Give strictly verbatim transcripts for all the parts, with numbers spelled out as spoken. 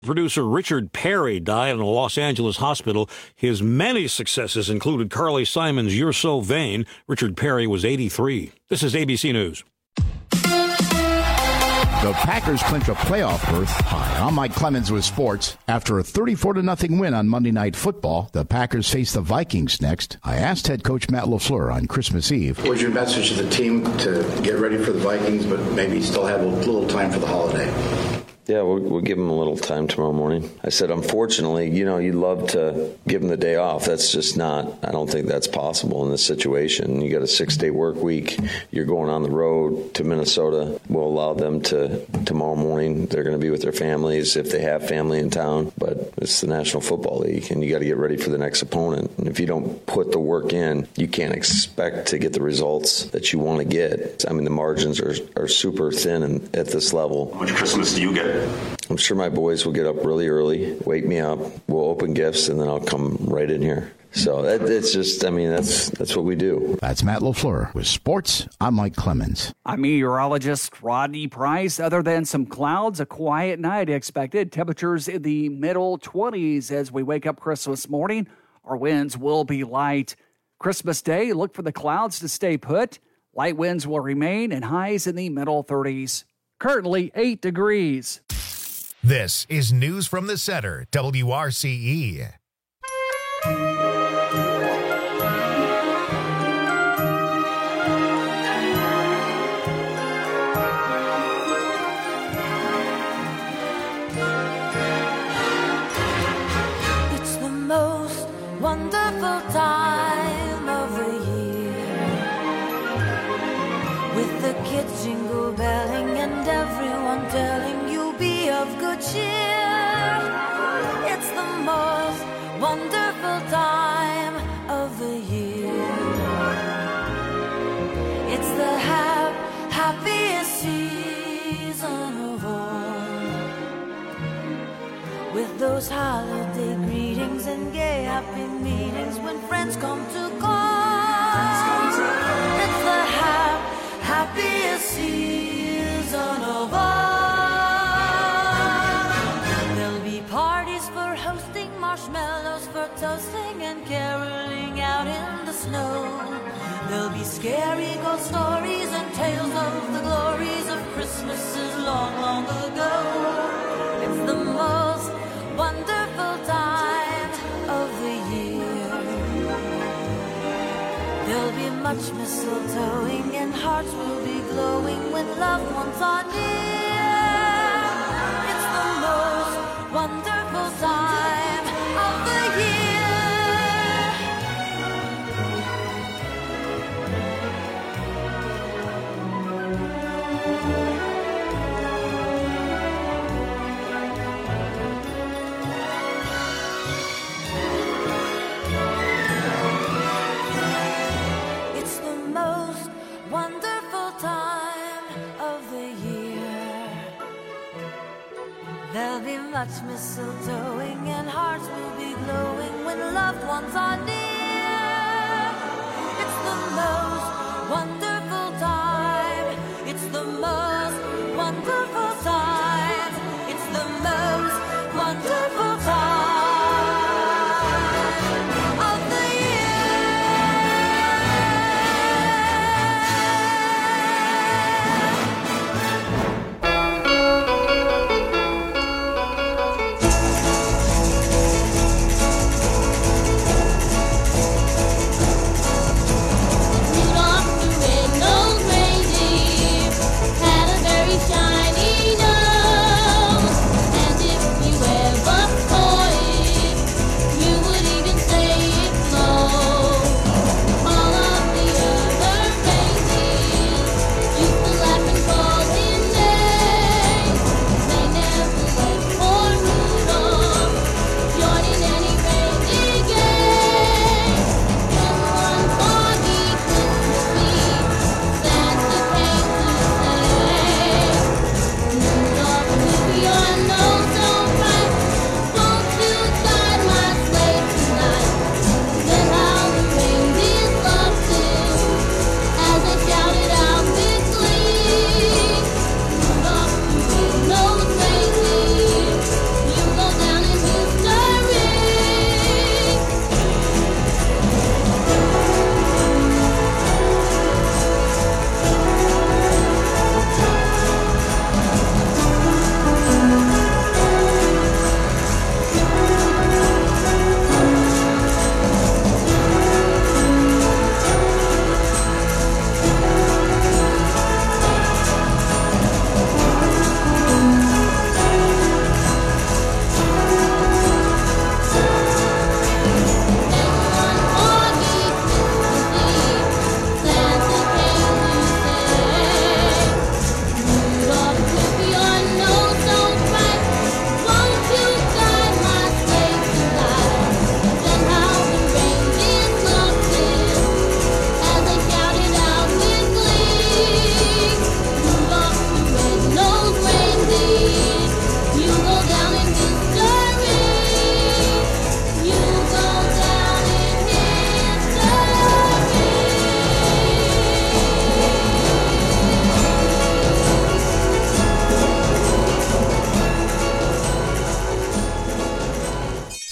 Producer Richard Perry died in a Los Angeles hospital. His many successes included Carly Simon's You're So Vain. Richard Perry was eighty-three. This is A B C News. The Packers clinch a playoff berth. Hi, I'm Mike Clemens with sports. After a thirty-four to nothing win on Monday Night Football, the Packers face the Vikings next. I asked head coach Matt LaFleur on Christmas Eve. What's your message to the team to get ready for the Vikings, but maybe still have a little time for the holiday? Yeah, we'll, we'll give them a little time tomorrow morning. I said, unfortunately, you know, you'd love to give them the day off. That's just not, I don't think that's possible in this situation. You got a six-day work week. You're going on the road to Minnesota. We'll allow them to, tomorrow morning, they're going to be with their families if they have family in town. But it's the National Football League, and you got to get ready for the next opponent. And if you don't put the work in, you can't expect to get the results that you want to get. I mean, the margins are, are super thin in, at this level. How much Christmas do you get? I'm sure my boys will get up really early, wake me up, we'll open gifts, and then I'll come right in here. So that, it's just, I mean, that's that's what we do. That's Matt LaFleur with sports. I'm Mike Clemens. I'm meteorologist Rodney Price. Other than some clouds, a quiet night expected. Temperatures in the middle twenties as we wake up Christmas morning. Our winds will be light. Christmas Day, look for the clouds to stay put. Light winds will remain and highs in the middle thirties. Currently eight degrees. This is News from the Center, W R C E. It's the most wonderful time of the year, with the kids jingle belling and everyone telling you be of good cheer. It's the most wonderful time of the year. It's the hap- happiest season of all, with those holiday greetings and gay happy meetings when friends come to call. It's the hap- happiest season of all. Marshmallows for toasting and caroling out in the snow. There'll be scary ghost stories and tales of the glories of Christmases long, long ago. It's the most wonderful time of the year. There'll be much mistletoeing and hearts will be glowing when loved ones are near. It's the most wonderful time of the year. It's the most wonderful time of the year. There'll be much mistletoeing and hearts will be glowing when loved ones are near. It's the most wonderful time. It's the most wonderful time. It's the most wonderful time of the Rudolph the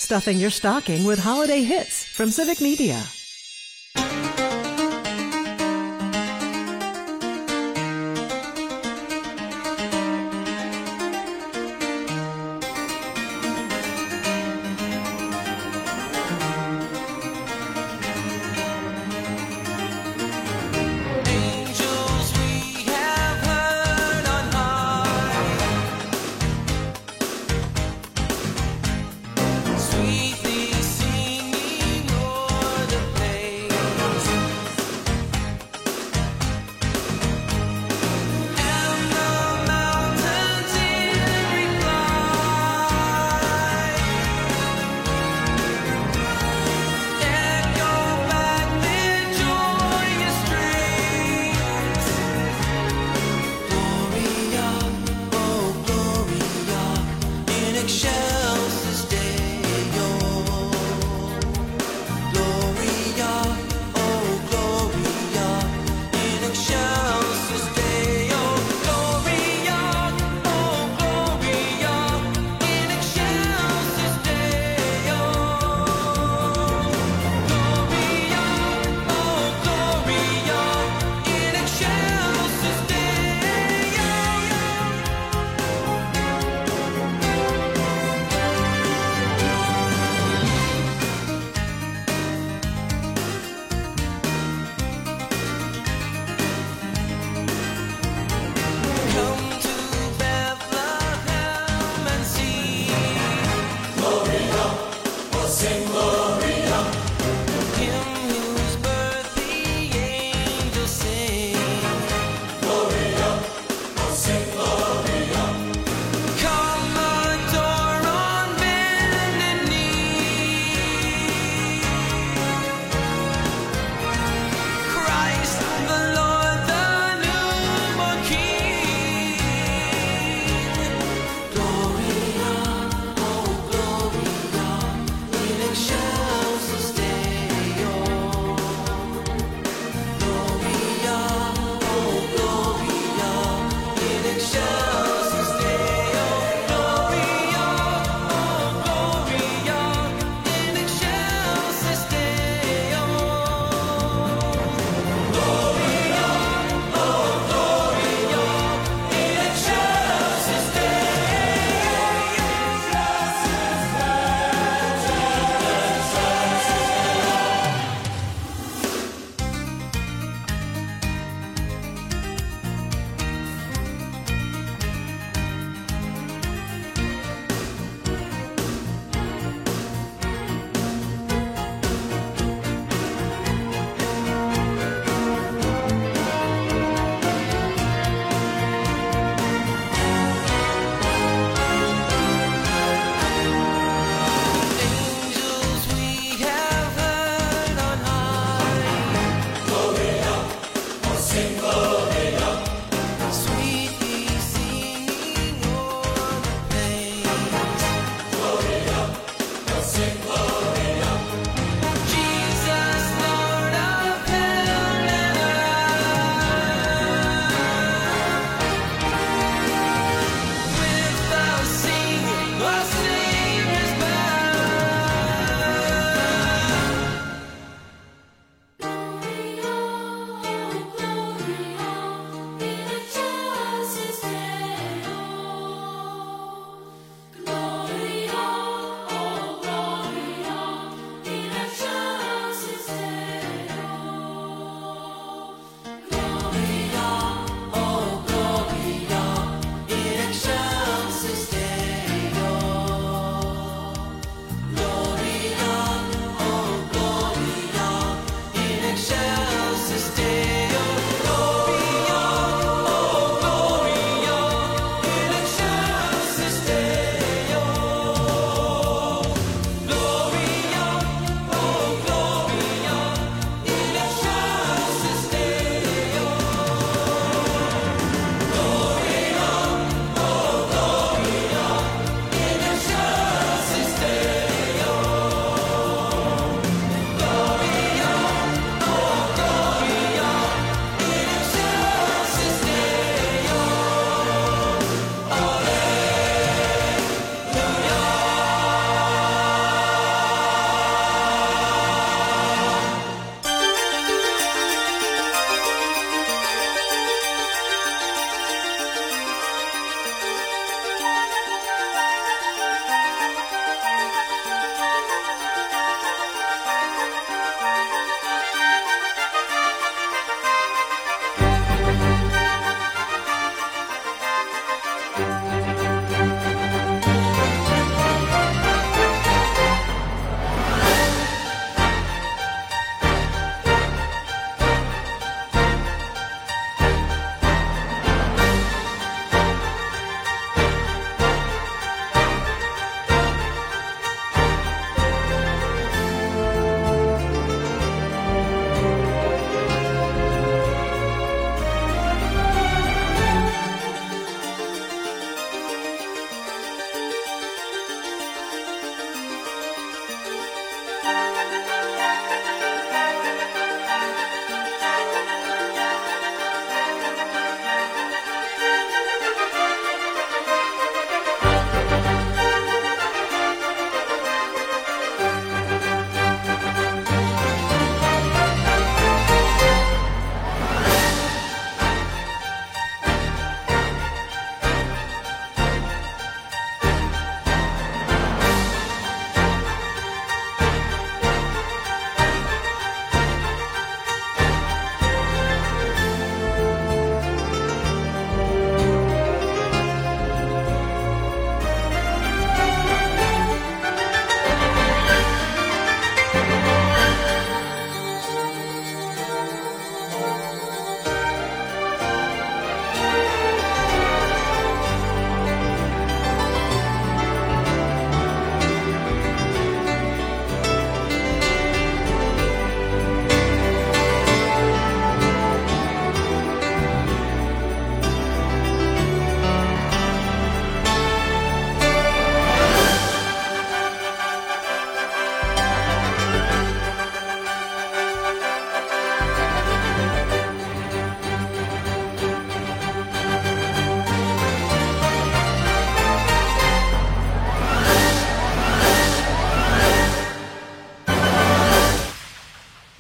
stuffing your stocking with holiday hits from Civic Media.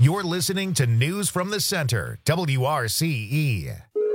You're listening to News from the Center, W R C E.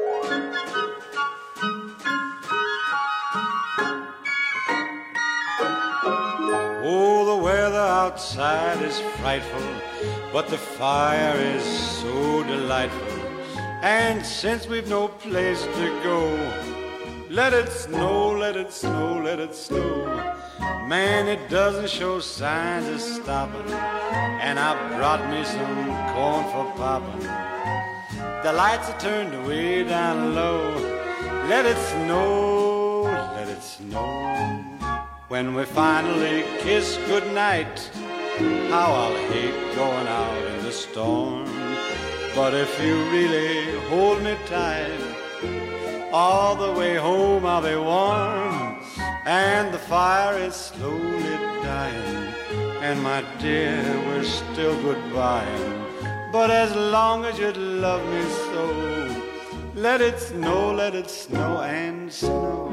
Oh, the weather outside is frightful, but the fire is so delightful. And since we've no place to go, let it snow, let it snow, let it snow. Man, it doesn't show signs of stopping, and I brought me some corn for popping. The lights are turned way down low. Let it snow, let it snow. When we finally kiss goodnight, how I'll hate going out in the storm. But if you really hold me tight, all the way home I'll be warm. And the fire is slowly dying, and my dear, we're still goodbying. But as long as you love me so, let it snow, let it snow and snow.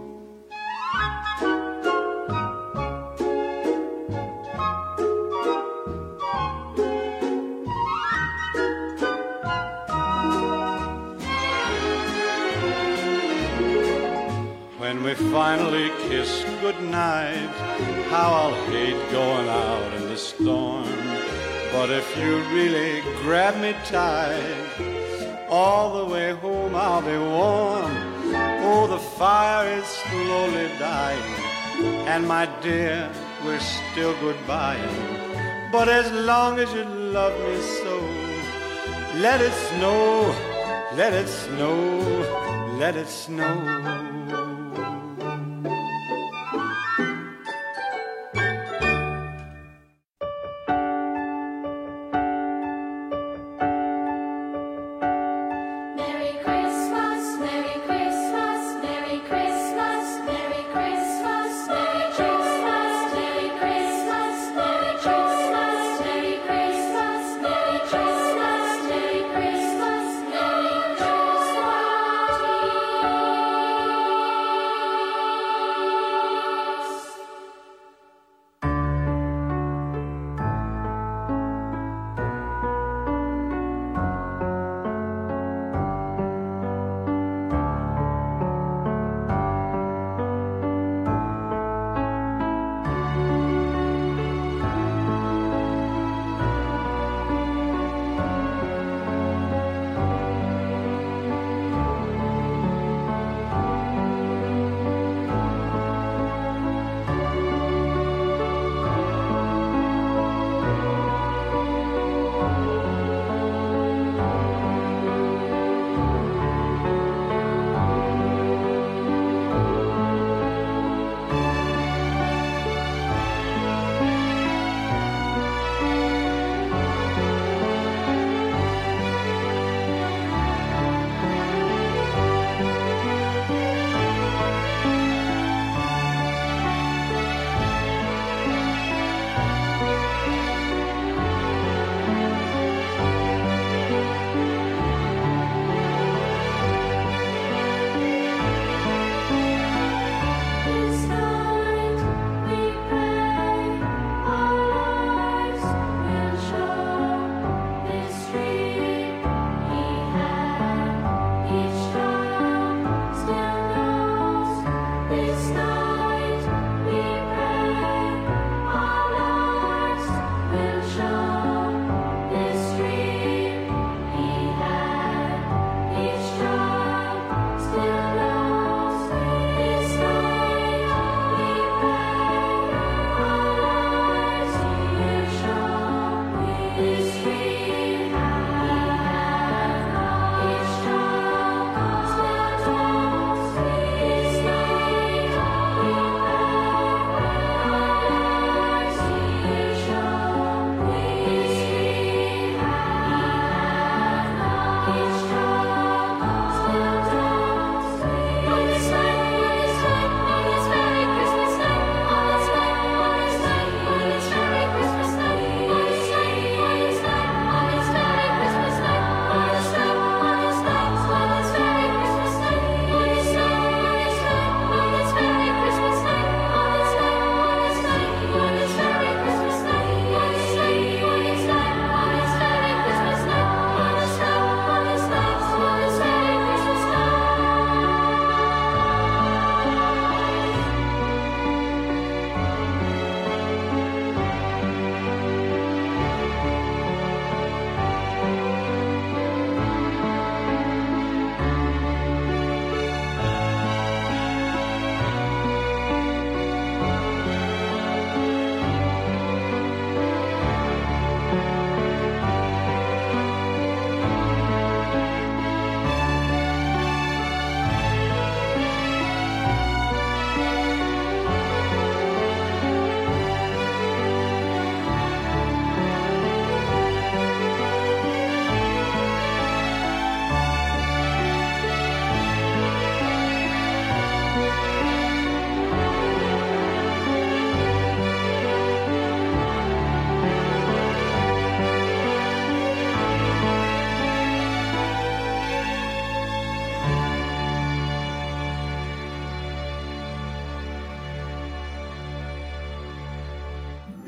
When we finally kiss goodnight, how I'll hate going out in the storm. But if you really grab me tight, all the way home I'll be warm. Oh, the fire is slowly dying, and my dear, we're still goodbying. But as long as you love me so, let it snow, let it snow, let it snow.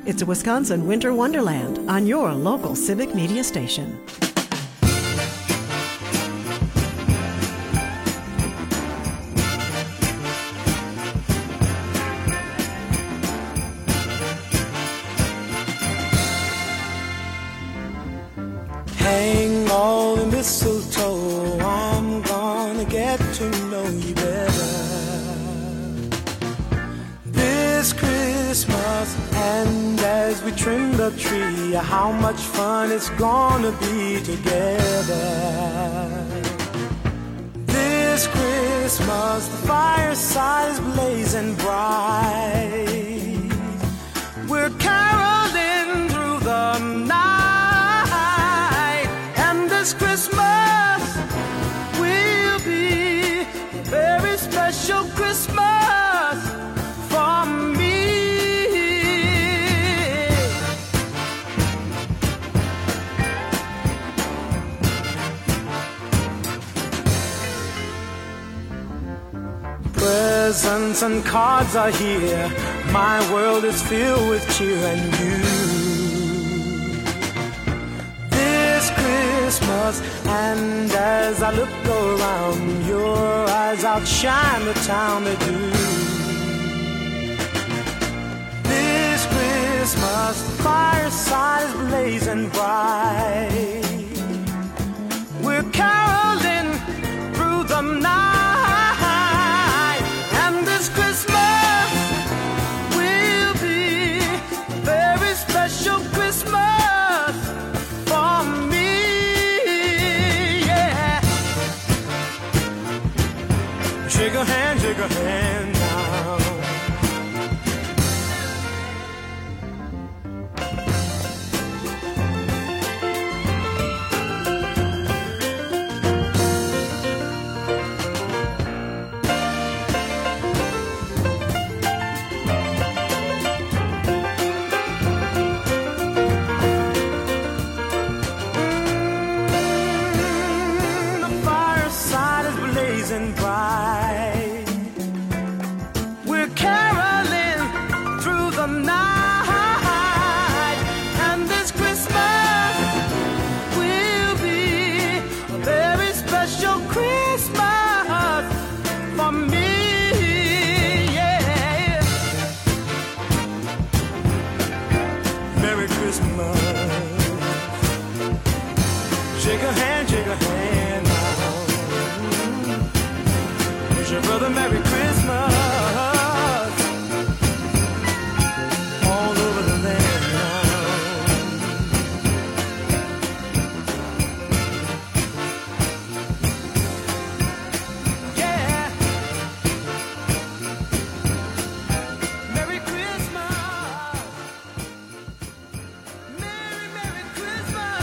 It's a Wisconsin winter wonderland on your local Civic Media station. Hang all the mistletoe, I'm gonna get to know you better this Christmas. And as we trim the tree, how much fun it's gonna be together this Christmas. The fireside is blazing bright, we're caroling through the night. This Christmas will be a very special Christmas for me. Presents and cards are here, my world is filled with cheer and you. Christmas, and as I look around, your eyes outshine the town they do. This Christmas, the fireside is blazing bright, we're caroling through the night, and this Christmas will be a very special Christmas for me. Shake a hand, shake a hand now. Mm, the fireside is blazing bright. Shake a hand, shake a hand now. Wish your brother Merry Christmas all over the land now. Yeah. Merry Christmas. Merry, Merry Christmas.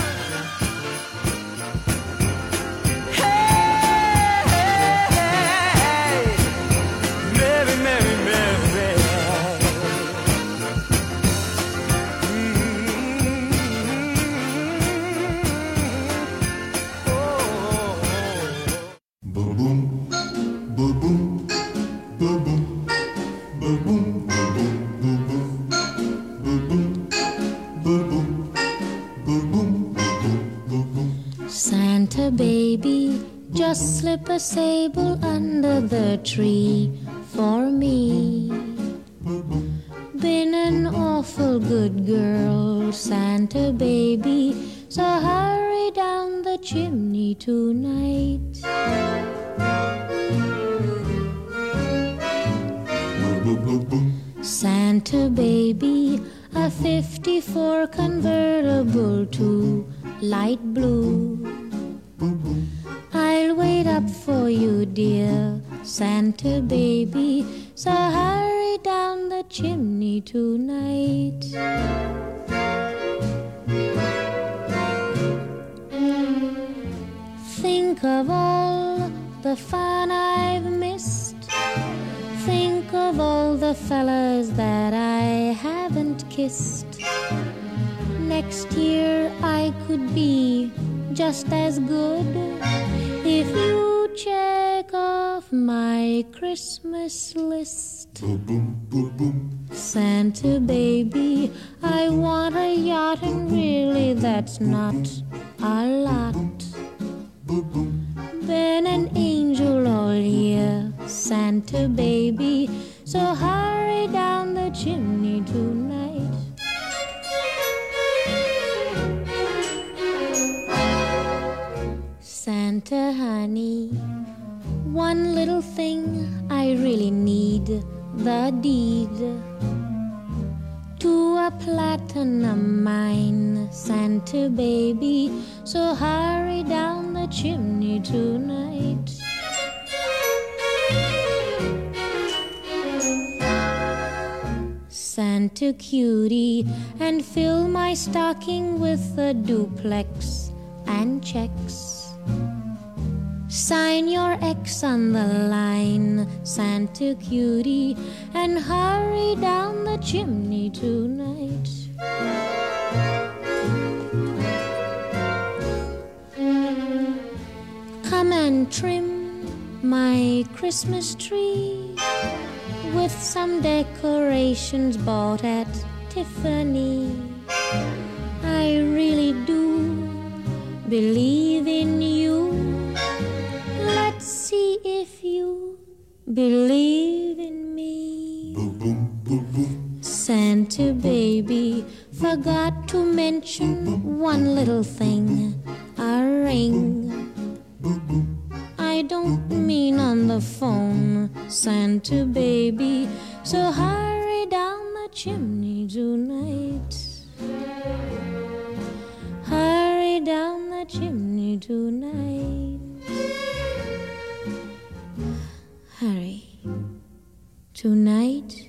Santa baby, just slip a sable under the tree for me. Been an awful good girl, Santa baby, so hurry down the chimney tonight. Santa baby, a fifty-four convertible to light blue. I'll wait up for you, dear Santa baby, so hurry down the chimney tonight. Think of all the fun I've missed. Think of all the fellas that I haven't kissed. Next year I could be just as good if you check off my Christmas list. Santa baby, I want a yacht, and really that's not a lot. Been an angel all year, Santa baby, so hurry down the chimney tonight. Santa honey, one little thing I really need, the deed to a platinum mine, Santa baby, so hurry down the chimney tonight. Santa cutie, and fill my stocking with a duplex and checks. Sign your X on the line, Santa cutie, and hurry down the chimney tonight. Come and trim my Christmas tree with some decorations bought at Tiffany. I really do believe in you. Let's see if you believe in me. Santa baby, forgot to mention one little thing, a ring. I don't mean on the phone, Santa baby, so hurry down the chimney tonight. Hurry down the chimney tonight. Hurry. Tonight.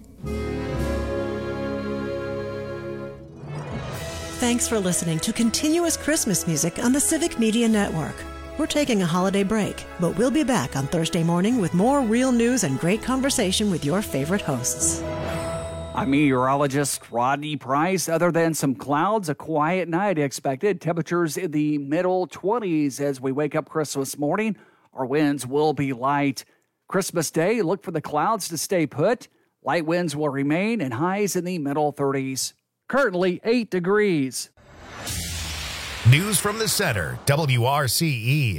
Thanks for listening to Continuous Christmas Music on the Civic Media Network. We're taking a holiday break, but we'll be back on Thursday morning with more real news and great conversation with your favorite hosts. I'm meteorologist Rodney Price. Other than some clouds, a quiet night expected. Temperatures in the middle twenties as we wake up Christmas morning. Our winds will be light. Christmas Day, look for the clouds to stay put. Light winds will remain and highs in the middle thirties. Currently eight degrees. News from the center, W R C E.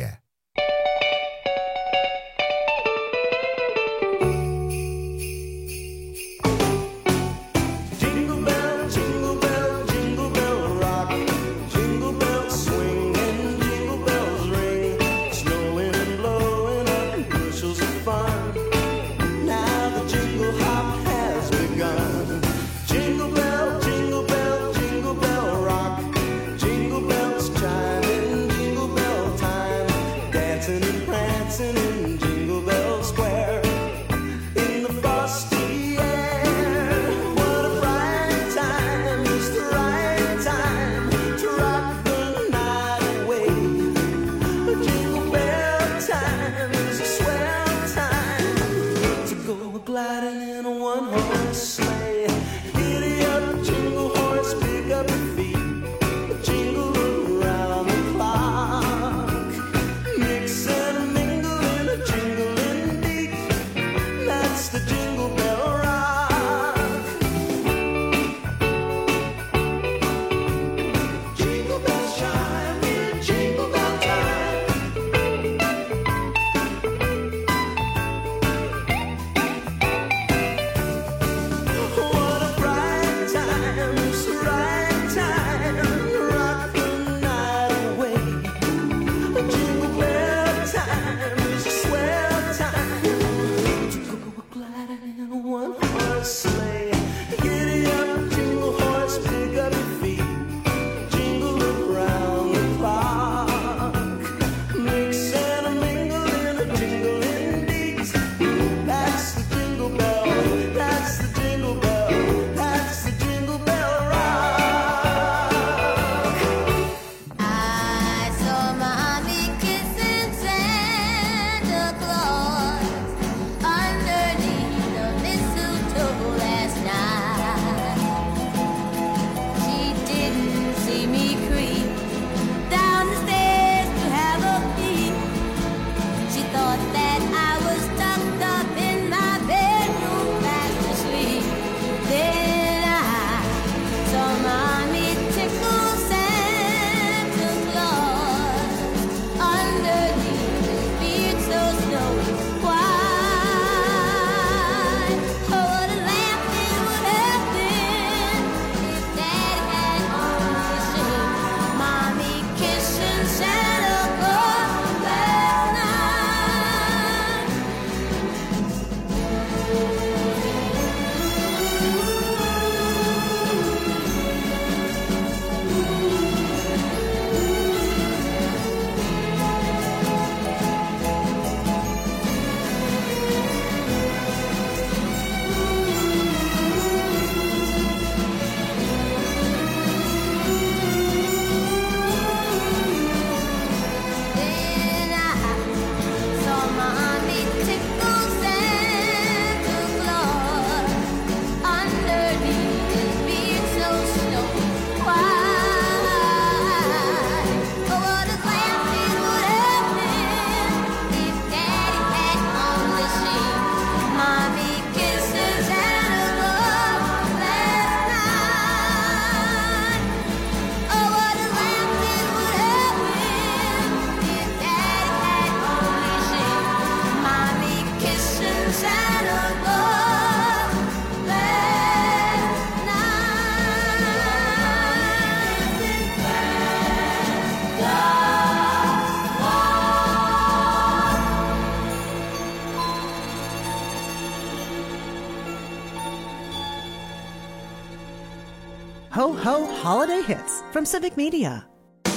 Ho Ho Holiday Hits from Civic Media.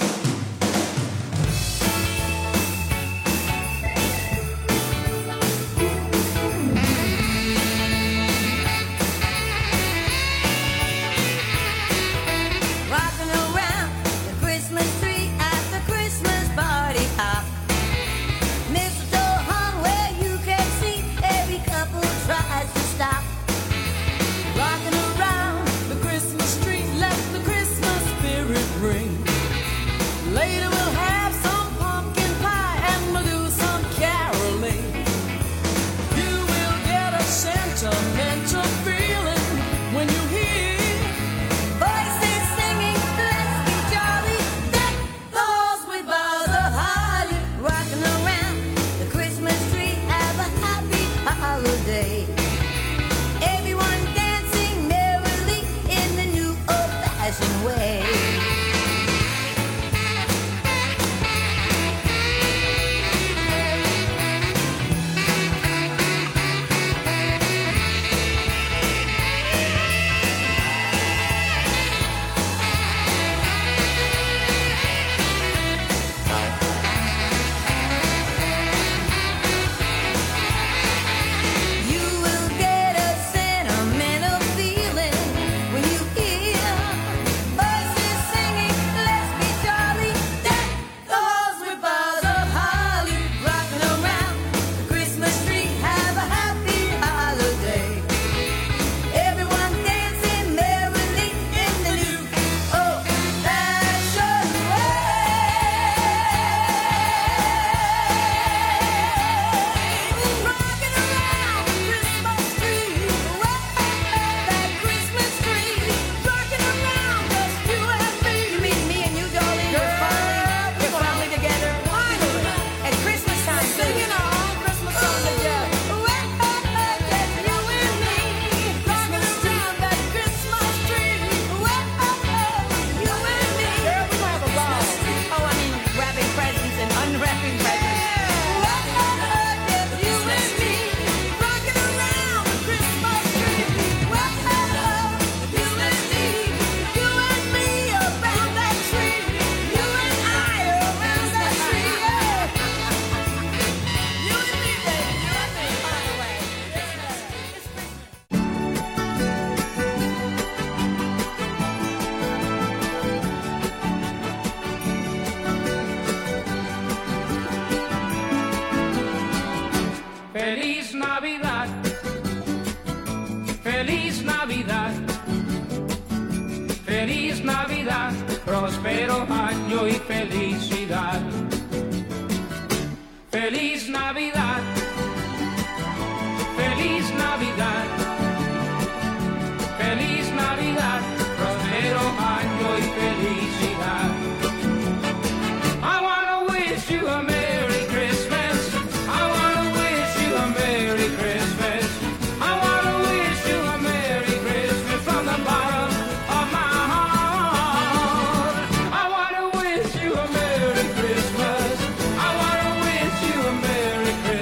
Rocking around the Christmas tree at the Christmas party hop. Mistletoe hung where you can see every couple tries to stop. Rocking around the Christmas tree, let the Christmas spirit ring. Later we'll have some pumpkin pie and we'll do some caroling. You will get a sentimental feeling when you hear voices singing, let's be jolly. Deck the halls with boughs of holly. Rocking around the Christmas tree, have a happy holiday. Everyone dancing merrily in the new old-fashioned way. You will get a sentimental feeling when you hear voices singing, let's be jolly. Deck the halls with boughs of holly. Rocking around the Christmas tree, have a happy holiday. Everyone dancing merrily in the new old-fashioned way. Rocking around the Christmas tree, that Christmas tree. Rocking around just you and me. You mean me and you, darling? You're finally, you're finally together. Finally, at Christmas time, singing our own Christmas songs together. Just you and me, rocking around that Christmas tree. You and me. Girl, we gonna have a ball. Oh, I mean, wrapping presents and unwrapping presents. Just you and me, rocking around the Christmas tree. You and me, you and me around that tree. You and I around that tree. You and me, baby, you and me. By the way, it's Christmas. Feliz Navidad, Feliz Navidad, Feliz Navidad, próspero año y felicidad. Feliz Navidad, Feliz Navidad, Feliz Navidad, próspero año y felicidad. I wanna wish you a Merry Christmas. I wanna wish you a Merry Christmas. I wanna wish you a Merry Christmas from the bottom of my heart. I wanna wish you a Merry Christmas. I wanna wish you a Merry Christmas.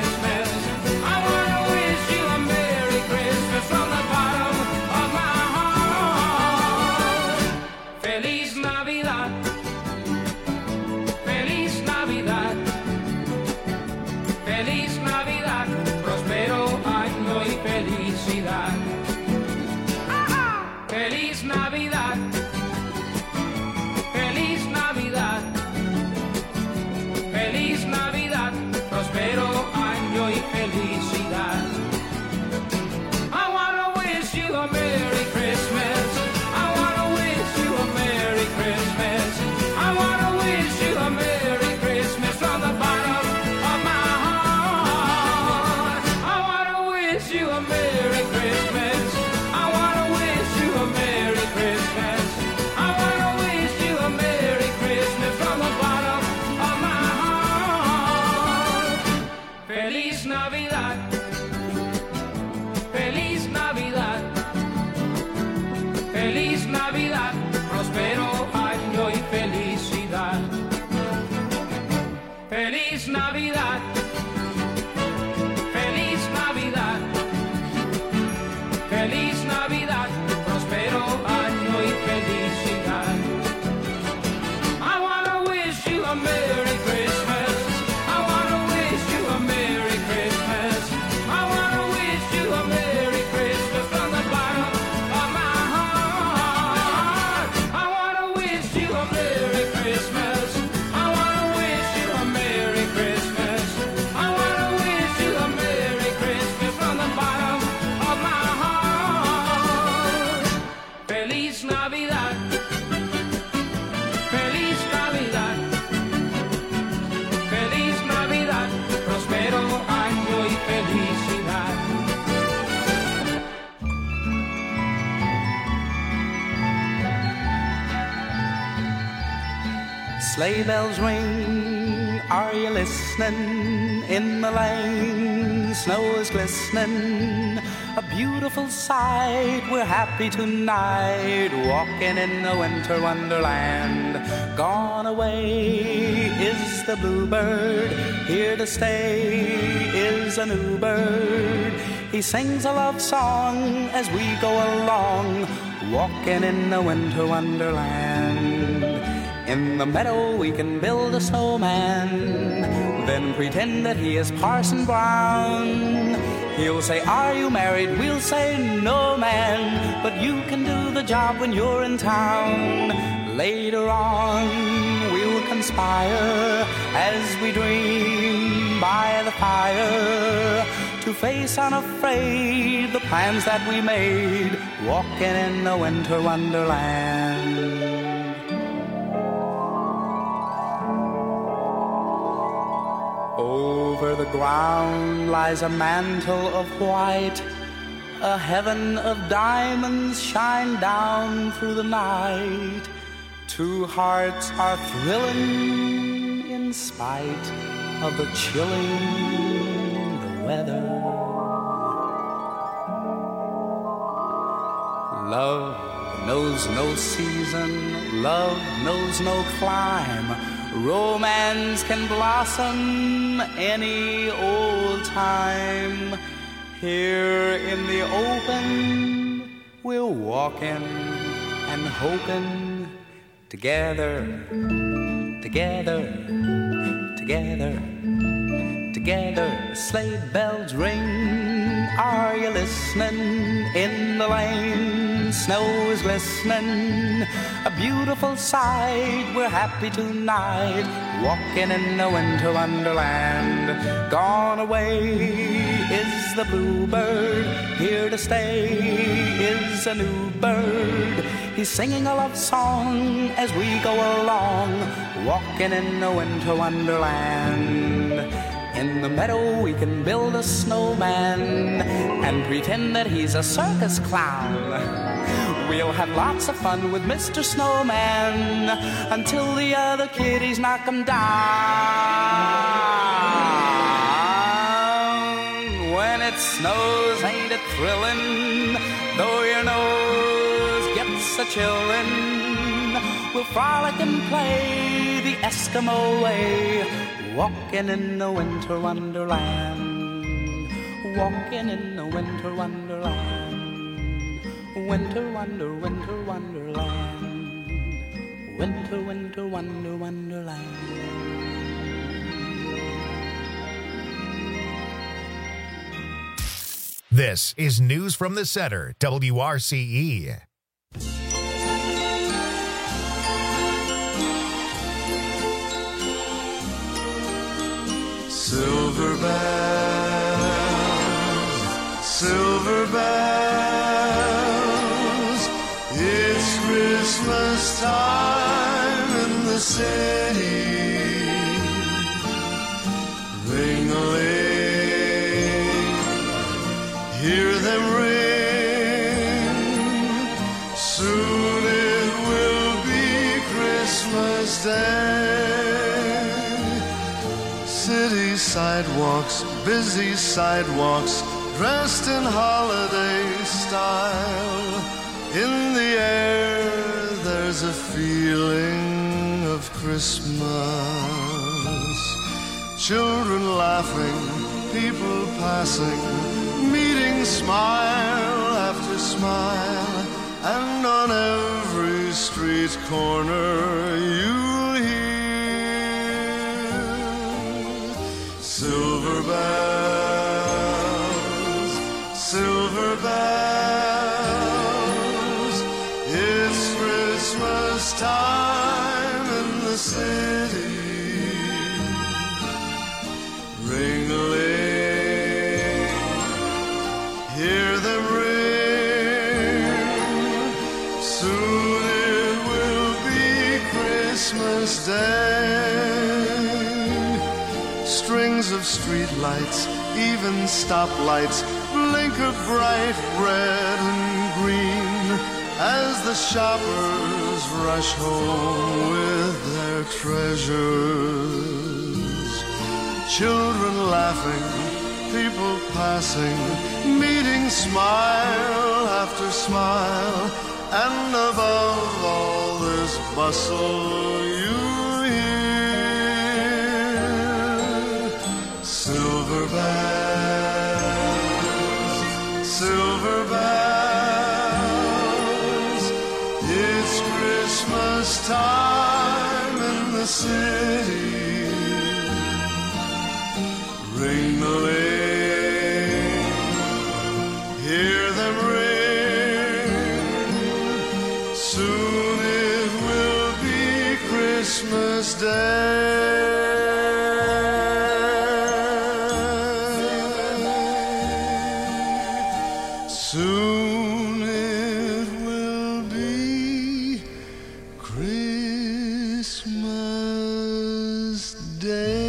Feliz Navidad. Feliz Navidad. Feliz Navidad. Próspero año y felicidad. Sleigh bells ring, are you listening? In the lane, snow is glistening. A beautiful sight, we're happy tonight, walking in a winter wonderland. Gone away is the bluebird, here to stay is a new bird. He sings a love song as we go along, walking in a winter wonderland. In the meadow we can build a snowman, then pretend that he is Parson Brown. He'll say, are you married? We'll say, no man, but you can do the job when you're in town. Later on we'll conspire as we dream by the fire to face unafraid the plans that we made, walking in a winter wonderland. Over the ground lies a mantle of white, a heaven of diamonds shine down through the night. Two hearts are thrilling in spite of the chilling the weather. Love knows no season, love knows no clime. Romance can blossom any old time. Here in the open, we're walking and hoping together, together, together, together. Sleigh bells ring, are you listening? In the lane, snow is glistening. A beautiful sight, we're happy tonight, walking in a winter wonderland. Gone away is the bluebird, here to stay is a new bird. He's singing a love song as we go along, walking in a winter wonderland. In the meadow we can build a snowman and pretend that he's a circus clown. We'll have lots of fun with Mister Snowman until the other kitties knock him down. When it snows, ain't it thrilling? Though your nose gets a chillin', we'll frolic and play the Eskimo way, walking in the winter wonderland, walking in the winter wonderland. Winter wonder, winter wonderland. Winter, winter, wonder, wonderland. This is News from the Center, W R C E. Silver bells, silver bells, it's Christmas time in the city. Ring-a-ling, hear them ring. Soon it will be Christmas Day. City sidewalks, busy sidewalks, dressed in holiday style. In the air, there's a feeling of Christmas. Children laughing, people passing, meeting smile after smile. And on every street corner you'll hear silver bells, silver bells. It's Christmas time in the city. Ring-a-ling, hear them ring. Soon soon it will be Christmas Day. Strings of streetlights, even stoplights, blink of bright red and green as the shoppers rush home with their treasures. Children laughing, people passing, meeting smile after smile, and above all this bustle you hear silver bells, silver bells. It's Christmas time in the city. Ring the ling, hear them ring. Soon it will be Christmas Day. Soon it will be Christmas Day.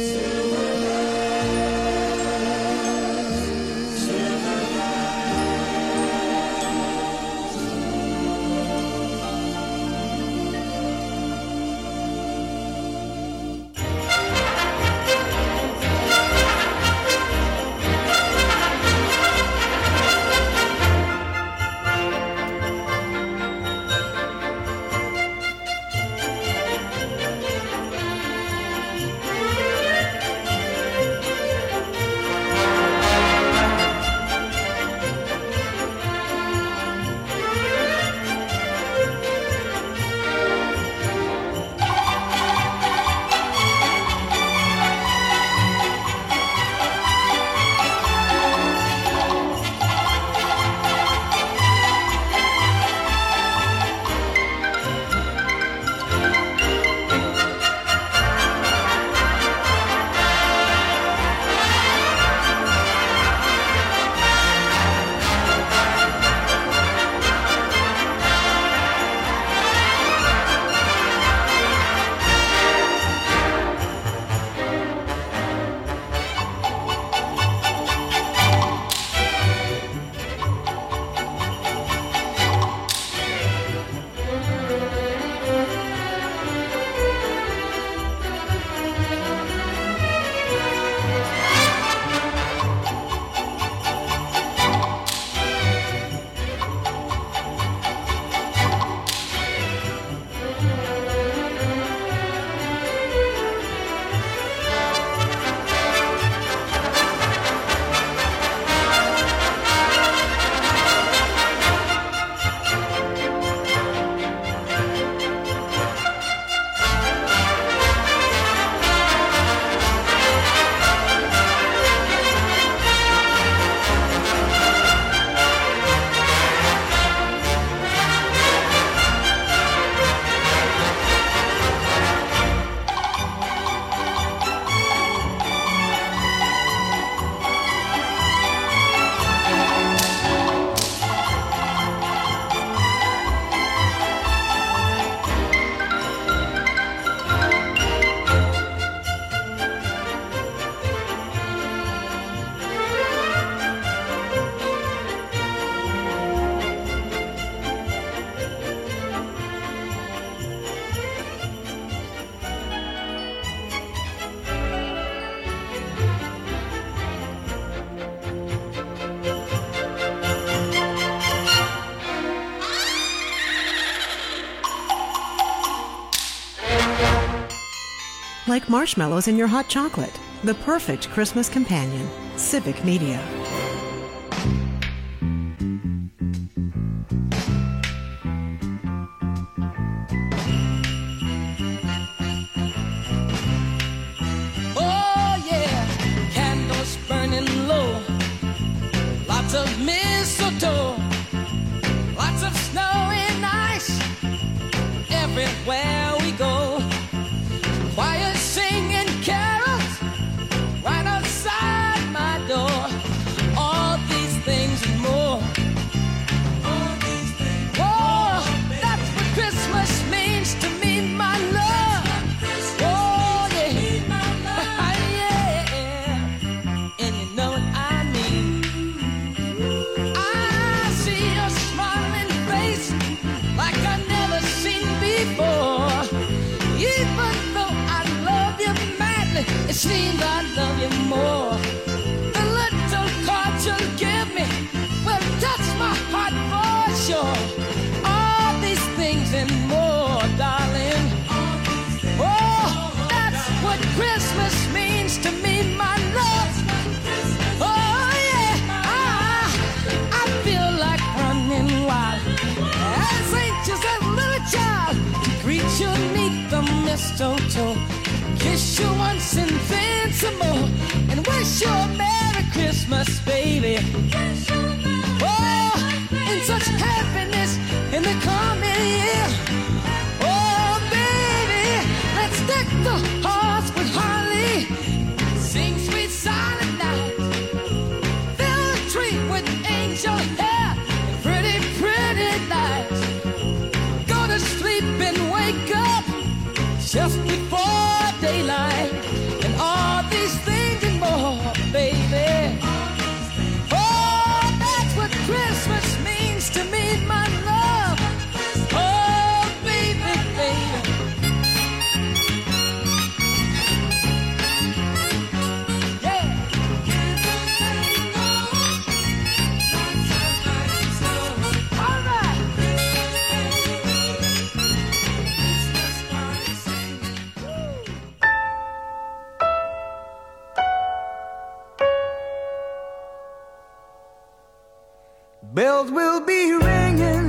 Like marshmallows in your hot chocolate. The perfect Christmas companion. Civic Media. Oh yeah, candles burning low, lots of mistletoe, lots of snow and ice everywhere we go. Choirs singing carols right outside my door. All these things and more. All these things. Oh, that before. Even though I love you madly, it seems I love you more. The little card you'll give me will touch my heart for sure. All these things and more, darling. Oh, that's what Christmas means to me, my love. Oh, yeah, ah, I feel like running wild. As anxious as a little child, greet you neath the mistletoe, kiss you once and then some more, and wish you a Merry Christmas, baby. Oh, in such happiness in the coming year. Oh, baby, let's deck the halls with holly, sing sweet silent night, fill the tree with angel hair and pretty, pretty lights. Go to sleep and wake up just before daylight, and all these things and more, baby. Oh, that's what Christmas means to me, my love. Oh, baby, baby. Yeah. All right. Bells will be ringing,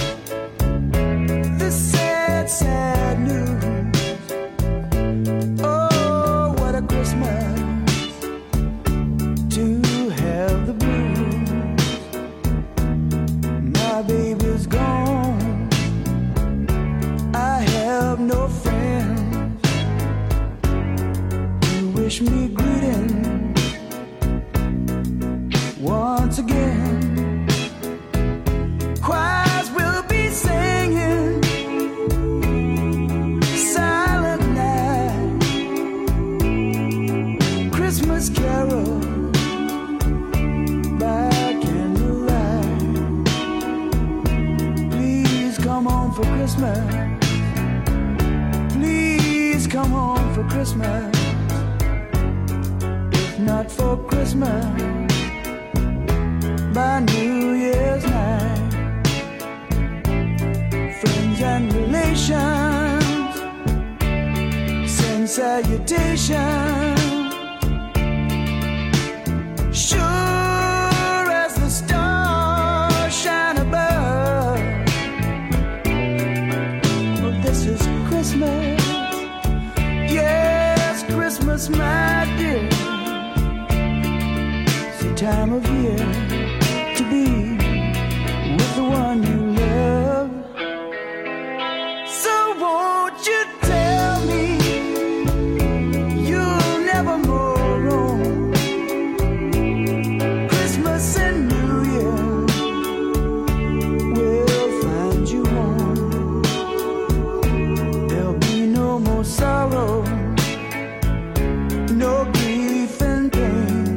the sad, sad news. Oh, what a Christmas to have the blues. My baby's gone, I have no friends to wish me greetings once again. Choirs will be singing Silent Night, Christmas carol by candlelight. Please come home for Christmas. Please come home for Christmas. If not for Christmas, by New Year's night. Friends and relations send salutations. Sure as the stars shine above. Well, this is Christmas. Yes, Christmas, my dear. It's the time of year to be with the one you love. So won't you tell me you'll never more roam? Christmas and New Year will find you home. There'll be no more sorrow, no grief and pain,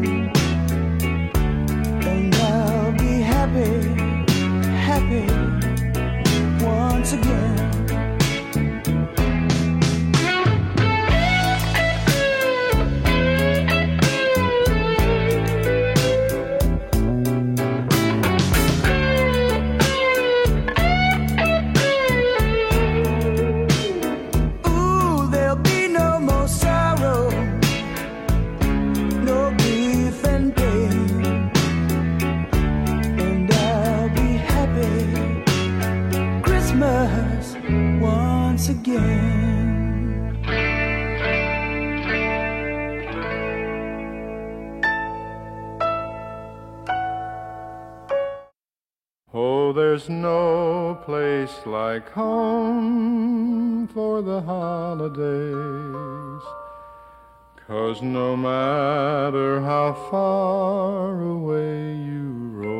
and I'll be happy, happy once again. Ooh, there'll be no more sorrow, no grief and pain, and I'll be happy Christmas once again. Oh, there's no place like home for the holidays, 'cause no matter how far away you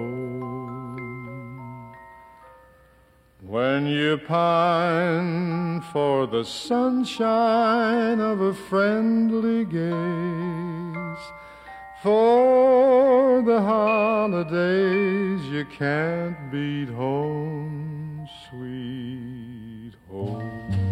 roam, when you pine for the sunshine of a friendly gaze, for the holidays you can't beat home, sweet home.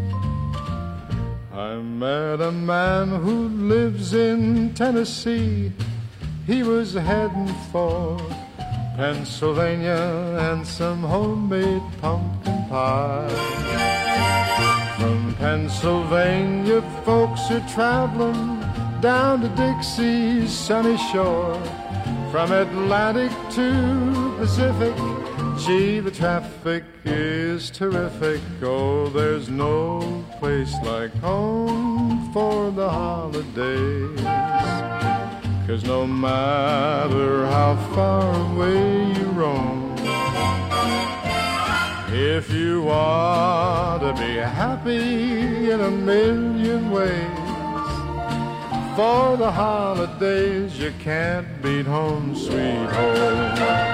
I met a man who lives in Tennessee. He was heading for Pennsylvania and some homemade pumpkin pie. From Pennsylvania, folks are traveling down to Dixie's sunny shore. From Atlantic to Pacific, gee, the traffic is terrific. Oh, there's no place like home for the holidays. 'Cause no matter how far away you roam, if you want to be happy in a million ways, for the holidays you can't beat home, sweet home.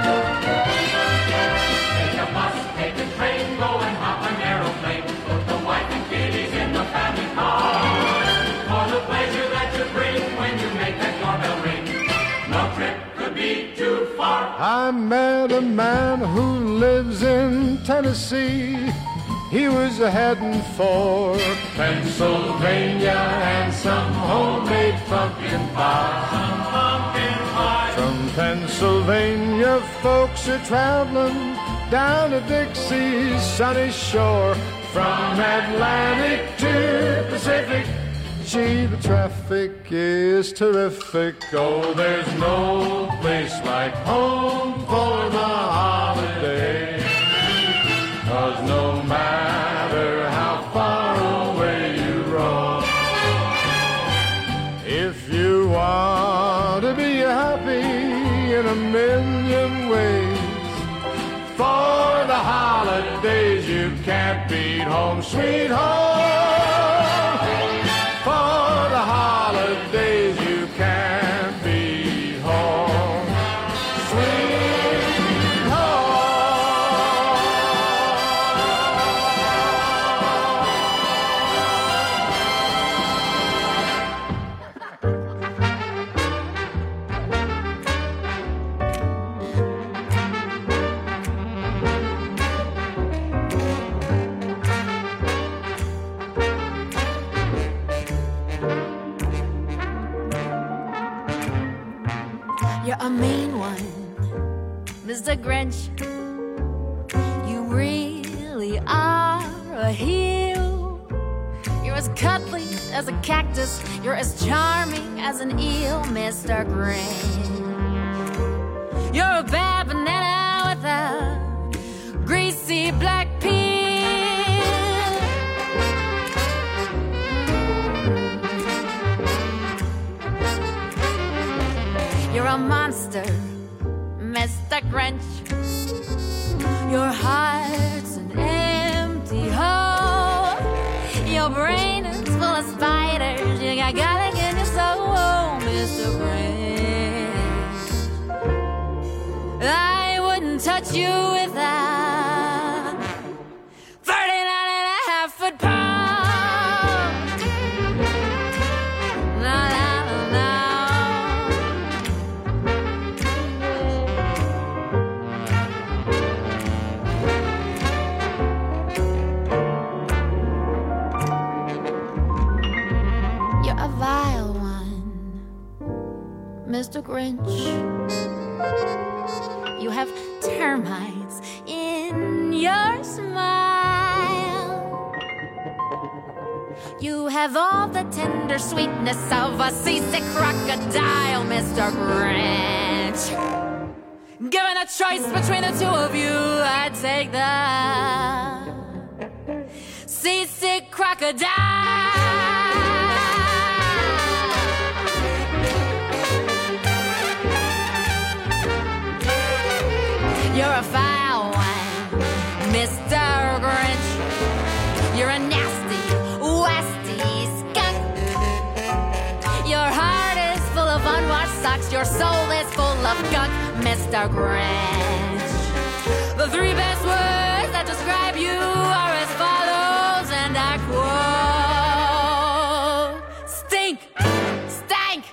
You must take a train, go and hop an aeroplane, put the wife and kiddies in the family car. For the pleasure that you bring when you make that doorbell ring, no trip could be too far. I met a man who lives in Tennessee. He was heading for Pennsylvania and some homemade pumpkin pie. Some pumpkin pie. From Pennsylvania, folks are traveling down to Dixie's sunny shore. From Atlantic to Pacific, gee, the traffic is terrific. Oh, there's no place like home for the holiday. 'Cause no matter how far away you roam, if you want to be happy in a million ways, for the holidays you can't beat home, sweet home. For the holidays you can't beat home, sweet home. You're a mean one, Mister Grinch. You really are a heel. You're as cuddly as a cactus. You're as charming as an eel, Mister Grinch. You're a bad banana with a greasy black peel. You're a monster, Mister Grinch. Your heart's an empty hole. Your brain is full of spiders. You got garlic in your soul, Mister Grinch. I wouldn't touch you with that thirty-nine and a half foot pound. No, no, no, You're a vile one, Mister Grinch. You have termites in your smile. You have all the tender sweetness of a seasick crocodile, Mister Grinch. Given a choice between the two of you, I'd take the seasick crocodile. You're a foul one, Mister Grinch. You're a nasty, wasty skunk. Your heart is full of unwashed socks. Your soul is full of gunk, Mister Grinch. The three best words that describe you are as follows, and I quote: stink, stank,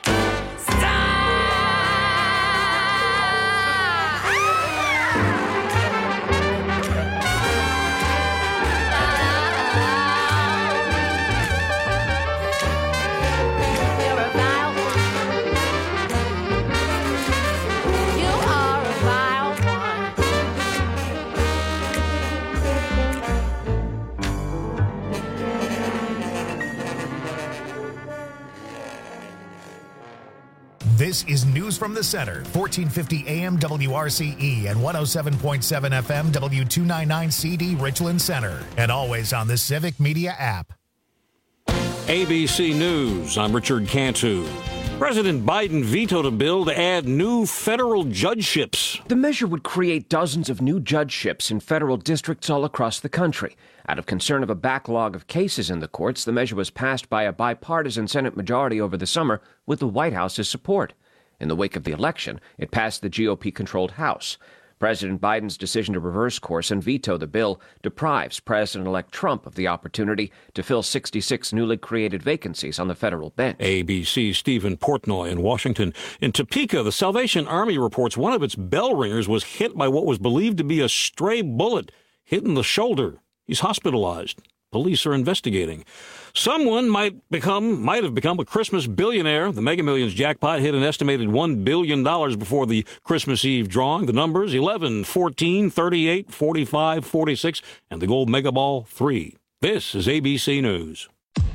This is News from the Center, fourteen fifty A M W R C E and one oh seven point seven F M W two ninety-nine C D Richland Center. And always on the Civic Media app. A B C News, I'm Richard Cantu. President Biden vetoed a bill to add new federal judgeships. The measure would create dozens of new judgeships in federal districts all across the country. Out of concern of a backlog of cases in the courts, the measure was passed by a bipartisan Senate majority over the summer with the White House's support. In the wake of the election, it passed the G O P-controlled House. President Biden's decision to reverse course and veto the bill deprives President-elect Trump of the opportunity to fill sixty-six newly created vacancies on the federal bench. A B C's Stephen Portnoy in Washington. In Topeka, the Salvation Army reports one of its bell ringers was hit by what was believed to be a stray bullet, hit in the shoulder. He's hospitalized. Police are investigating. Someone might become, might have become a Christmas billionaire. The Mega Millions jackpot hit an estimated one billion dollars before the Christmas Eve drawing. The numbers, eleven, fourteen, thirty-eight, forty-five, forty-six, and the gold mega ball, three. This is A B C News.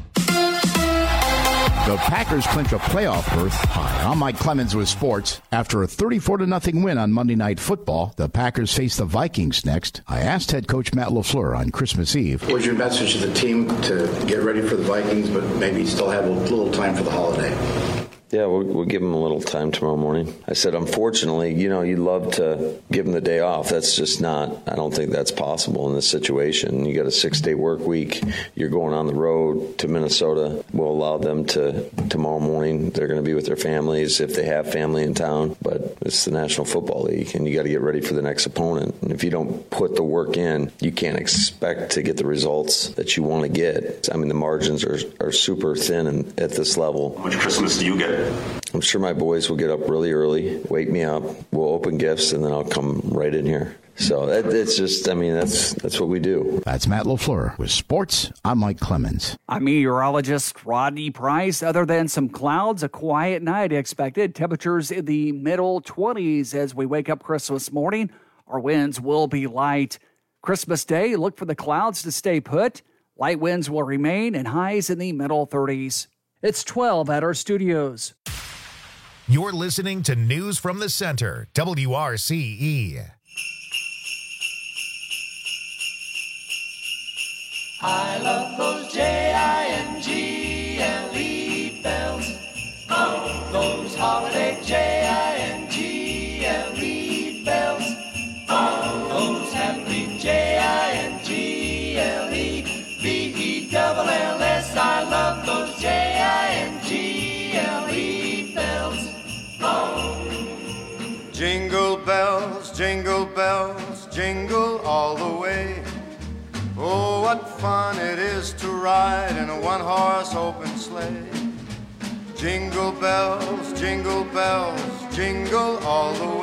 The Packers clinch a playoff berth. Hi, I'm Mike Clemens with sports. After a thirty-four to nothing win on Monday Night Football, the Packers face the Vikings next. I asked head coach Matt LaFleur on Christmas Eve. What was your message to the team to get ready for the Vikings, but maybe still have a little time for the holiday? Yeah, we'll, we'll give them a little time tomorrow morning. I said, unfortunately, you know, you'd love to give them the day off. That's just not, I don't think that's possible in this situation. You got a six-day work week. You're going on the road to Minnesota. We'll allow them to, tomorrow morning, they're going to be with their families if they have family in town. But it's the National Football League, and you got to get ready for the next opponent. And if you don't put the work in, you can't expect to get the results that you want to get. I mean, the margins are, are super thin and at this level. How much Christmas do you get? I'm sure my boys will get up really early, wake me up, we'll open gifts, and then I'll come right in here. So that, it's just, I mean, that's that's what we do. That's Matt LaFleur with sports. I'm Mike Clemens. I'm meteorologist Rodney Price. Other than some clouds, a quiet night expected. Temperatures in the middle twenties as we wake up Christmas morning. Our winds will be light. Christmas Day, look for the clouds to stay put. Light winds will remain and highs in the middle thirties. It's twelve at our studios. You're listening to News from the Center, W R C E. I love those J I N G L E bells. Oh, those holiday J I N G L E bells. Oh, those happy J I N G L E B E double L S. I love those J I N G L E bells. Oh. Jingle bells, jingle bells, jingle all the way. Oh, what fun it is to ride in a one-horse open sleigh. Jingle bells, jingle bells, jingle all the way.